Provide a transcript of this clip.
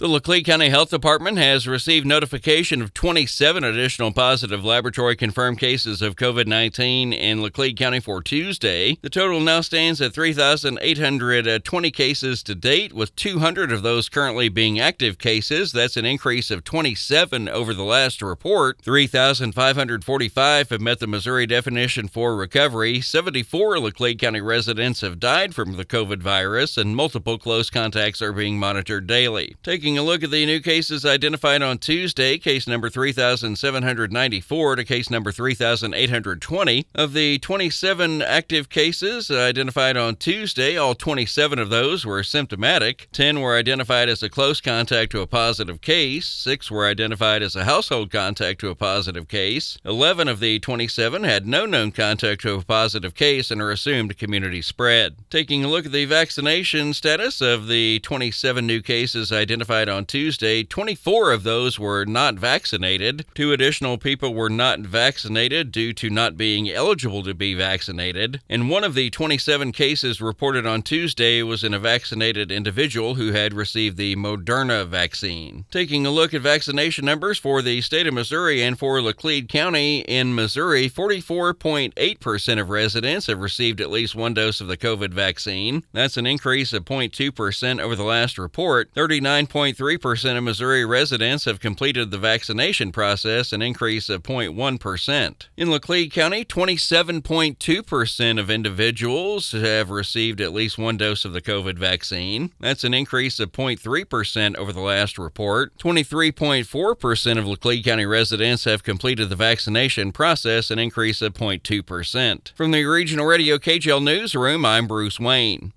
The Laclede County Health Department has received notification of 27 additional positive laboratory-confirmed cases of COVID-19 in Laclede County for Tuesday. The total now stands at 3,820 cases to date, with 200 of those currently being active cases. That's an increase of 27 over the last report. 3,545 have met the Missouri definition for recovery. 74 Laclede County residents have died from the COVID virus, and multiple close contacts are being monitored daily. Taking a look at the new cases identified on Tuesday, case number 3,794 to case number 3,820. Of the 27 active cases identified on Tuesday, all 27 of those were symptomatic. 10 were identified as a close contact to a positive case. 6 were identified as a household contact to a positive case. 11 of the 27 had no known contact to a positive case and are assumed community spread. Taking a look at the vaccination status of the 27 new cases identified on Tuesday, 24 of those were not vaccinated. 2 additional people were not vaccinated due to not being eligible to be vaccinated. And one of the 27 cases reported on Tuesday was in a vaccinated individual who had received the Moderna vaccine. Taking a look at vaccination numbers for the state of Missouri and for Laclede County in Missouri, 44.8% of residents have received at least one dose of the COVID vaccine. That's an increase of 0.2% over the last report. 39.3% of Missouri residents have completed the vaccination process, an increase of 0.1%. In Laclede County, 27.2% of individuals have received at least one dose of the COVID vaccine. That's an increase of 0.3% over the last report. 23.4% of Laclede County residents have completed the vaccination process, an increase of 0.2%. From the Regional Radio KGL Newsroom, I'm Bruce Wayne.